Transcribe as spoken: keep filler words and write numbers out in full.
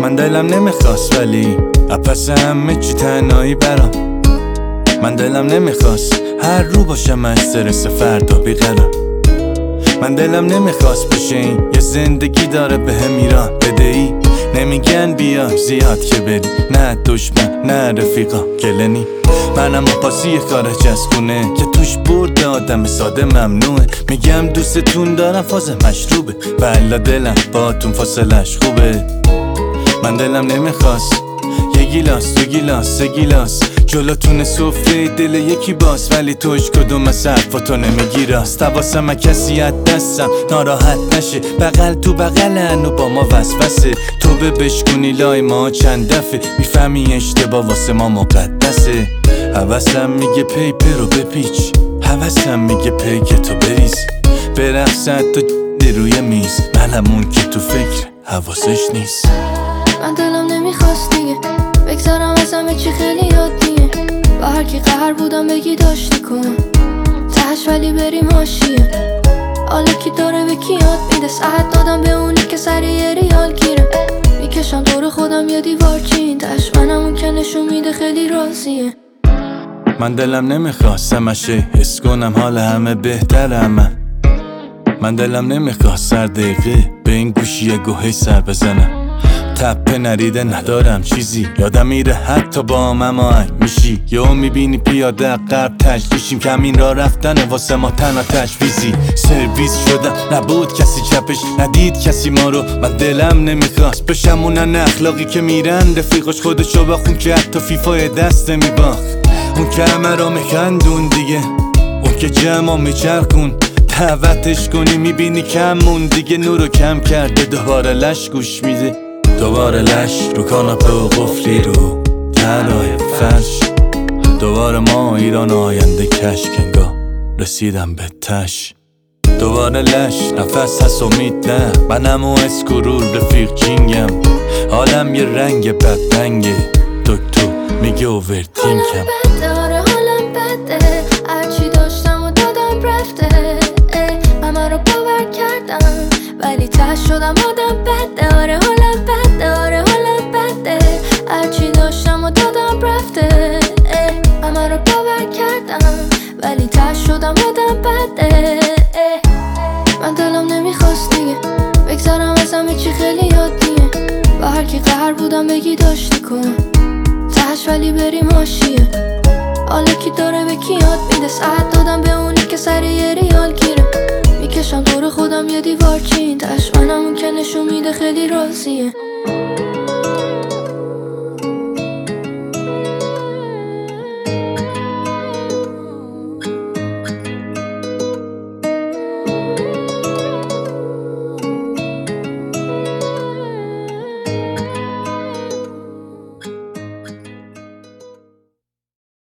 من دلم نمیخواست ولی اپس همه چی تنهایی برام. من دلم نمیخواست هر رو باشم استرس فردا بیقرار. من دلم نمیخواست بشه این یه زندگی داره به هم ایران بدهی. نمیگن بیا زیاد که بری، نه دشمن نه رفیقا گلنی. منم پاسی کار چسبونه که توش برد آدم ساده ممنوعه. میگم دوستتون دارم فاز مشروبه، بلا دلم باتون فاصلش خوبه. من دلم نمیخواست یه گیلاس دو گیلاس سه گیلاس جلوتون سفره دل یکی باز، ولی توش کدوم از حرفاتو نمیگی راست. حواسم کسی از دستم ناراحت نشه، بغل تو بغلن و با ما وسوسه. تو به بشکنی لای ما چند دفعه، میفهمی اشتباه واسه ما مقدسه. حواسم میگه پیپر رو بپیچ، حواسم میگه پیک تو بریز، برقصد تو روی میز، منمون که تو فکر حواسش نیست. من دلم نمیخواست دیگه بگذارم از همه چی خیلی یادیه. با هر کی قهر بودم بگی داشتی کن تهش، ولی بریم حاشیه. حالا کی داره به کی یاد میده، ساعت دادم به اونی که سر یه ریال گیره. میکشم دور خودم یه دیوار چین تهش، منم اون که نشون میده خیلی راضیه. من دلم نمیخواست همشه حس کنم حال همه بهترم. من من دلم نمیخواست سر دقیقه به این گوشی گوهی سر بزنم. تپه نریده ندارم چیزی، یادم میره حتی با مما ای میشی. یهو میبینی پیاده قرب تجلیشیم، کمین را رفتن واسه ما تنها تجویزی. سرویس شدم نبود کسی چپش، ندید کسی ما رو. من دلم نمیخواست بشم اونن اخلاقی که میرن رفیقش خودشو بخون که حتی فیفای دست میباخت. اون که همه را میخندون دیگه، اون که جمع میچرخون دعوتش کنی میبینی کمون دیگه. نورو کم کرده دوباره لش گوش میده، دوباره لش رو کاناپه و قفلی رو طلای فرش. دوباره ما ایران آینده کش کنگاه رسیدم به تش. دوباره لش نفس هست امید نه، منم و اسکرول رفیق جینگم. حالم یه رنگ بدرنگه، دکتر میگه اوورتینکم. داره حالم بده، هرچی داشتم و دادم رفته. همه رو باور کردم ولی ته شدم آدم بده. آره حالم بده، آره حالم بده، هرچی داشتم و دادم رفته. همه رو باور کردم ولی ته شدم آدم بده. من دلم نمیخواست دیگه بگذارم از همه چی خیلی یادیه. با هر کی قهر بودم بگی داشتی کن تهش، ولی بریم حاشیه. حالا کی داره به کی یاد میده، ساعت دادم به اونی که سر یه ریال گیره. میکشم دور خودم یه دیوار چین تهش، منم اون که نشون میده خیلی راضیه.